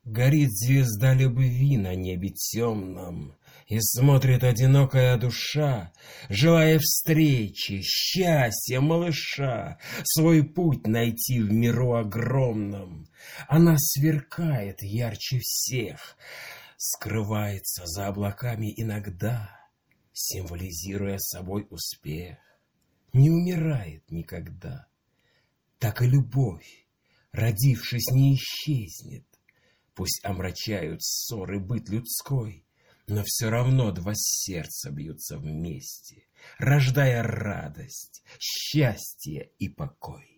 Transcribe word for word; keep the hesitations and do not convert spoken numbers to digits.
Горит звезда любви на небе темном, и смотрит одинокая душа, желая встречи, счастья малыша, свой путь найти в миру огромном. Она сверкает ярче всех, скрывается за облаками иногда, символизируя собой успех, не умирает никогда. Так и любовь, родившись, не исчезнет. Пусть омрачают ссоры быт людской, но все равно два сердца бьются вместе, рождая радость, счастье и покой.